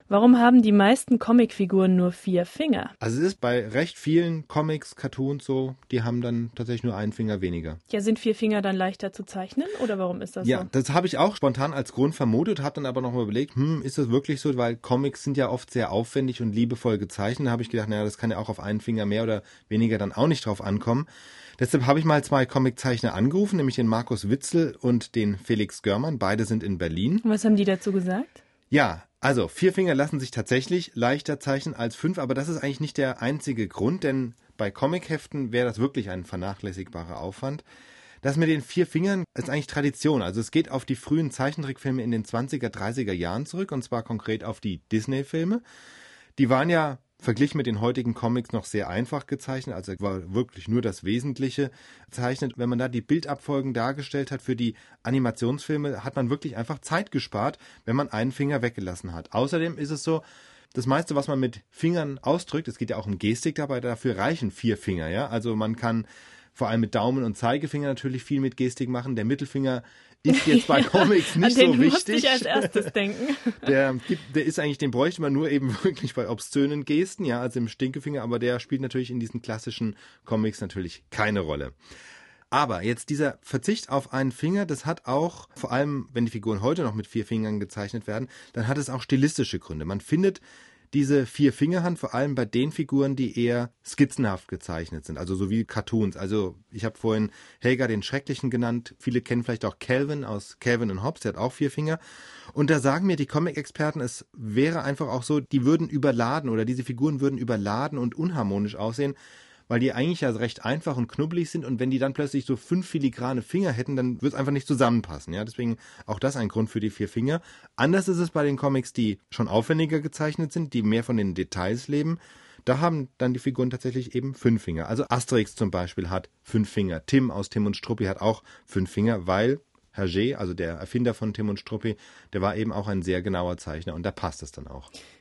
Warum haben die meisten Comicfiguren nur 4 Finger? Also es ist bei recht vielen Comics, Cartoons so, die haben dann tatsächlich nur einen Finger weniger. Ja, sind 4 Finger dann leichter zu zeichnen oder warum ist das so? Ja, das habe ich auch spontan als Grund vermutet, habe dann aber noch mal überlegt, ist das wirklich so? Weil Comics sind ja oft sehr aufwendig und liebevoll gezeichnet. Da habe ich gedacht, naja, das kann ja auch auf einen Finger mehr oder weniger dann auch nicht drauf ankommen. Deshalb habe ich mal 2 Comiczeichner angerufen, nämlich den Markus Witzel und den Felix Görmann. Beide sind in Berlin. Und was haben die dazu gesagt? Ja, also 4 Finger lassen sich tatsächlich leichter zeichnen als 5, aber das ist eigentlich nicht der einzige Grund, denn bei Comicheften wäre das wirklich ein vernachlässigbarer Aufwand. Das mit den 4 Fingern ist eigentlich Tradition. Also es geht auf die frühen Zeichentrickfilme in den 20er, 30er Jahren zurück, und zwar konkret auf die Disney-Filme. Die waren ja verglichen mit den heutigen Comics noch sehr einfach gezeichnet, also war wirklich nur das Wesentliche gezeichnet. Wenn man da die Bildabfolgen dargestellt hat für die Animationsfilme, hat man wirklich einfach Zeit gespart, wenn man einen Finger weggelassen hat. Außerdem ist es so, das meiste, was man mit Fingern ausdrückt, es geht ja auch um Gestik dabei, dafür reichen 4 Finger, ja. Also man kann vor allem mit Daumen und Zeigefinger natürlich viel mit Gestik machen. Der Mittelfinger ist jetzt bei Comics nicht so wichtig. An den musste ich als erstes denken. Der ist eigentlich, den bräuchte man nur eben wirklich bei obszönen Gesten, ja, also im Stinkefinger, aber der spielt natürlich in diesen klassischen Comics natürlich keine Rolle. Aber jetzt dieser Verzicht auf einen Finger, das hat auch, vor allem wenn die Figuren heute noch mit 4 Fingern gezeichnet werden, dann hat es auch stilistische Gründe. Man findet diese 4-Fingerhand vor allem bei den Figuren, die eher skizzenhaft gezeichnet sind, also so wie Cartoons. Also ich habe vorhin Helga den Schrecklichen genannt. Viele kennen vielleicht auch Calvin aus Calvin und Hobbes, der hat auch 4 Finger. Und da sagen mir die Comic-Experten, es wäre einfach auch so, die würden überladen oder diese Figuren würden überladen und unharmonisch aussehen, weil die eigentlich ja recht einfach und knubbelig sind, und wenn die dann plötzlich so 5 filigrane Finger hätten, dann wird es einfach nicht zusammenpassen. Ja, deswegen auch das ein Grund für die 4 Finger. Anders ist es bei den Comics, die schon aufwendiger gezeichnet sind, die mehr von den Details leben. Da haben dann die Figuren tatsächlich eben 5 Finger. Also Asterix zum Beispiel hat 5 Finger. Tim aus Tim und Struppi hat auch 5 Finger, weil Hergé, also der Erfinder von Tim und Struppi, der war eben auch ein sehr genauer Zeichner, und da passt es dann auch.